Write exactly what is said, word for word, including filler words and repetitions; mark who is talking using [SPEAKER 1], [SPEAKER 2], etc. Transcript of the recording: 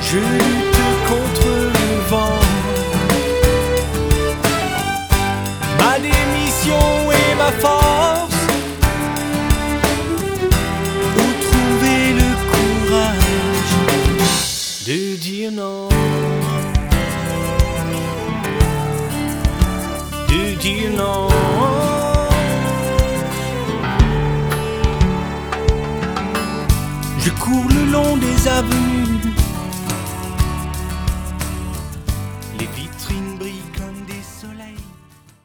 [SPEAKER 1] je lutte contre le vent. Ma démission est ma force. Où trouver le courage de dire non, de dire non. Je cours le long des avenues